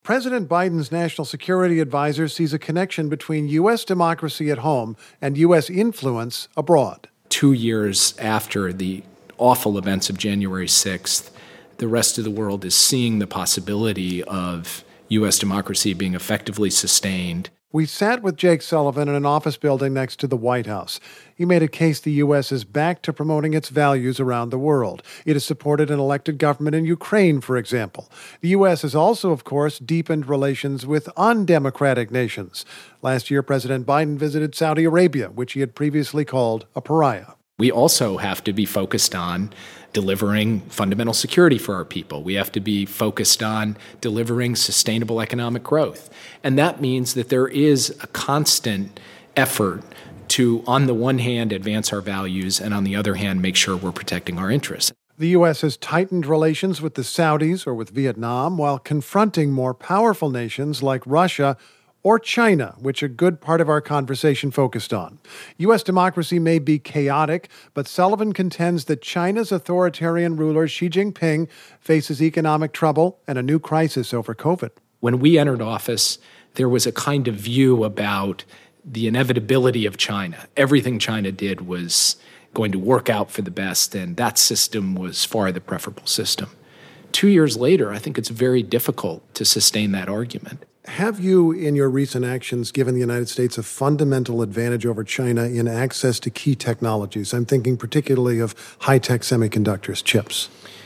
President Biden's national security advisor sees a connection between U.S. democracy at home and U.S. influence abroad. 2 years after the awful events of January 6th, the rest of the world is seeing the possibility of U.S. democracy being effectively sustained. We sat with Jake Sullivan in an office building next to the White House. He made a case the U.S. is back to promoting its values around the world. It has supported an elected government in Ukraine, for example. The U.S. has also, of course, deepened relations with undemocratic nations. Last year, President Biden visited Saudi Arabia, which he had previously called a pariah. We also have to be focused on delivering fundamental security for our people. We have to be focused on delivering sustainable economic growth. And that means that there is a constant effort to, on the one hand, advance our values, and on the other hand, make sure we're protecting our interests. The U.S. has tightened relations with the Saudis or with Vietnam while confronting more powerful nations like Russia or China, which a good part of our conversation focused on. U.S. democracy may be chaotic, but Sullivan contends that China's authoritarian ruler Xi Jinping faces economic trouble and a new crisis over COVID. When we entered office, there was a kind of view about the inevitability of China. Everything China did was going to work out for the best, and that system was far the preferable system. 2 years later, I think it's very difficult to sustain that argument. Have you, in your recent actions, given the United States a fundamental advantage over China in access to key technologies? I'm thinking particularly of high-tech semiconductors, chips.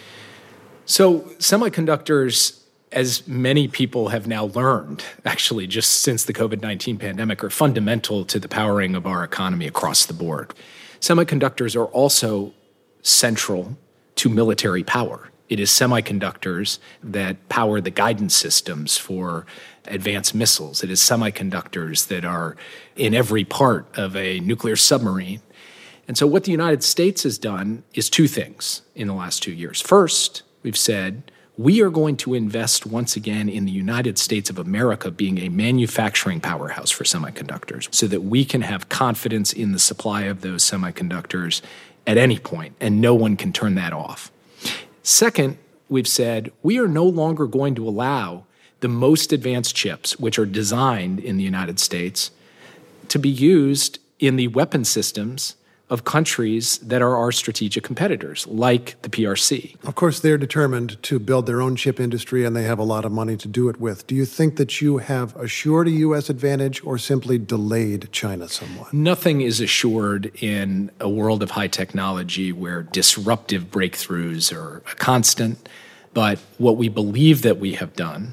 So semiconductors, as many people have now learned, actually just since the COVID-19 pandemic, are fundamental to the powering of our economy across the board. Semiconductors are also central to military power. It is semiconductors that power the guidance systems for advanced missiles. It is semiconductors that are in every part of a nuclear submarine. And so what the United States has done is two things in the last 2 years. First, we've said we are going to invest once again in the United States of America being a manufacturing powerhouse for semiconductors so that we can have confidence in the supply of those semiconductors at any point, and no one can turn that off. Second, we've said we are no longer going to allow the most advanced chips, which are designed in the United States, to be used in the weapon systems of countries that are our strategic competitors, like the PRC. Of course, they're determined to build their own chip industry, and they have a lot of money to do it with. Do you think that you have assured a U.S. advantage or simply delayed China somewhat? Nothing is assured in a world of high technology where disruptive breakthroughs are a constant. But what we believe that we have done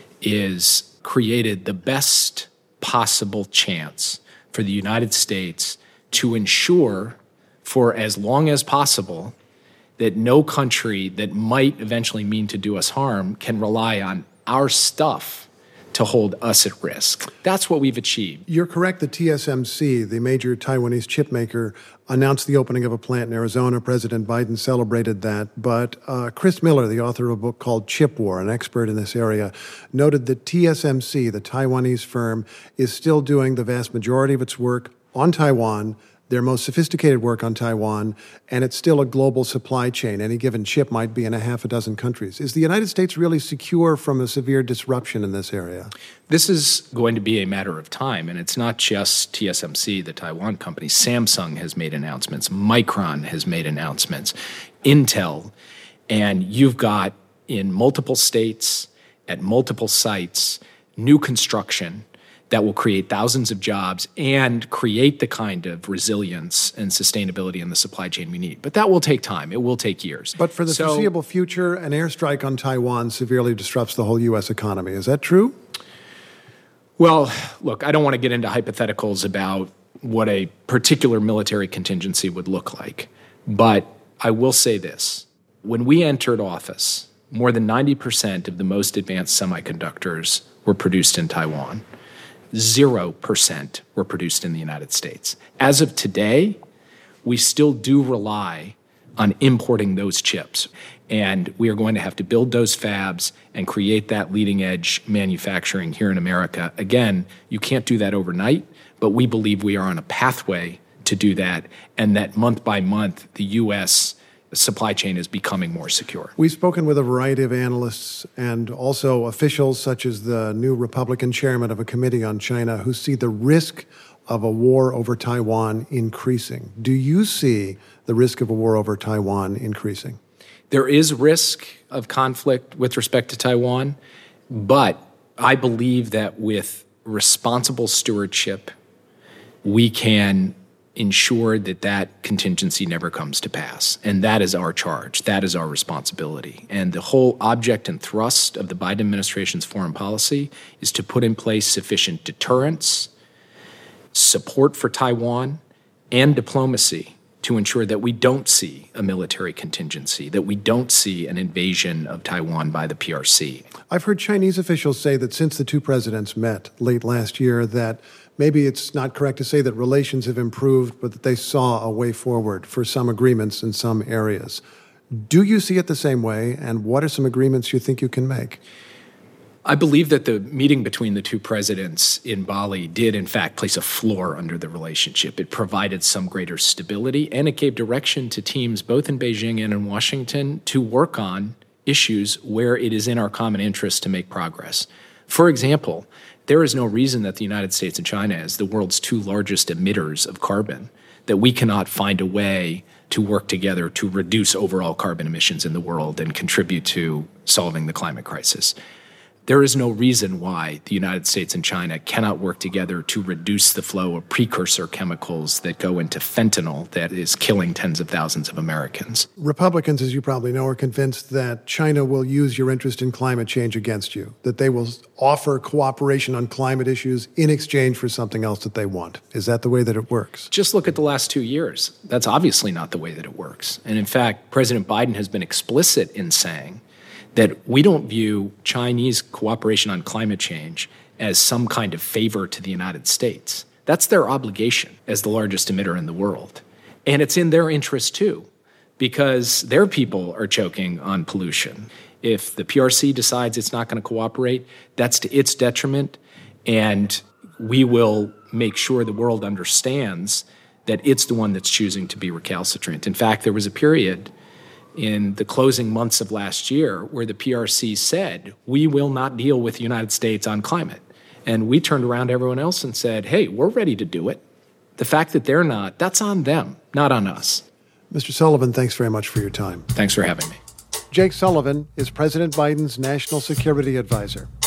is created the best possible chance for the United States to ensure for as long as possible that no country that might eventually mean to do us harm can rely on our stuff to hold us at risk. That's what we've achieved. You're correct that TSMC, the major Taiwanese chip maker, announced the opening of a plant in Arizona. President Biden celebrated that. But Chris Miller, the author of a book called Chip War, an expert in this area, noted that TSMC, the Taiwanese firm, is still doing the vast majority of its work on Taiwan, their most sophisticated work on Taiwan, and it's still a global supply chain. Any given chip might be in a half a dozen countries. Is the United States really secure from a severe disruption in this area? This is going to be a matter of time, and it's not just TSMC, the Taiwan company. Samsung has made announcements. Micron has made announcements. Intel. And you've got in multiple states, at multiple sites, new construction that will create thousands of jobs and create the kind of resilience and sustainability in the supply chain we need. But that will take time. It will take years. But for the foreseeable future, an airstrike on Taiwan severely disrupts the whole U.S. economy. Is that true? Well, look, I don't want to get into hypotheticals about what a particular military contingency would look like. But I will say this. When we entered office, more than 90% of the most advanced semiconductors were produced in Taiwan. 0% were produced in the United States. As of today, we still do rely on importing those chips. And we are going to have to build those fabs and create that leading edge manufacturing here in America. Again, you can't do that overnight, but we believe we are on a pathway to do that, and that month by month, the U.S. supply chain is becoming more secure. We've spoken with a variety of analysts and also officials such as the new Republican chairman of a committee on China who see the risk of a war over Taiwan increasing. Do you see the risk of a war over Taiwan increasing? There is risk of conflict with respect to Taiwan, but I believe that with responsible stewardship, we can ensure that that contingency never comes to pass. And that is our charge. That is our responsibility. And the whole object and thrust of the Biden administration's foreign policy is to put in place sufficient deterrence, support for Taiwan, and diplomacy to ensure that we don't see a military contingency, that we don't see an invasion of Taiwan by the PRC. I've heard Chinese officials say that since the two presidents met late last year, that maybe it's not correct to say that relations have improved, but that they saw a way forward for some agreements in some areas. Do you see it the same way, and what are some agreements you think you can make? I believe that the meeting between the two presidents in Bali did, in fact, place a floor under the relationship. It provided some greater stability, and it gave direction to teams both in Beijing and in Washington to work on issues where it is in our common interest to make progress. For example, there is no reason that the United States and China, as the world's two largest emitters of carbon, that we cannot find a way to work together to reduce overall carbon emissions in the world and contribute to solving the climate crisis. There is no reason why the United States and China cannot work together to reduce the flow of precursor chemicals that go into fentanyl that is killing tens of thousands of Americans. Republicans, as you probably know, are convinced that China will use your interest in climate change against you, that they will offer cooperation on climate issues in exchange for something else that they want. Is that the way that it works? Just look at the last 2 years. That's obviously not the way that it works. And in fact, President Biden has been explicit in saying that we don't view Chinese cooperation on climate change as some kind of favor to the United States. That's their obligation as the largest emitter in the world. And it's in their interest, too, because their people are choking on pollution. If the PRC decides it's not going to cooperate, that's to its detriment, and we will make sure the world understands that it's the one that's choosing to be recalcitrant. In fact, there was a period in the closing months of last year where the PRC said, we will not deal with the United States on climate. And we turned around to everyone else and said, hey, we're ready to do it. The fact that they're not, that's on them, not on us. Mr. Sullivan, thanks very much for your time. Thanks for having me. Jake Sullivan is President Biden's national security advisor.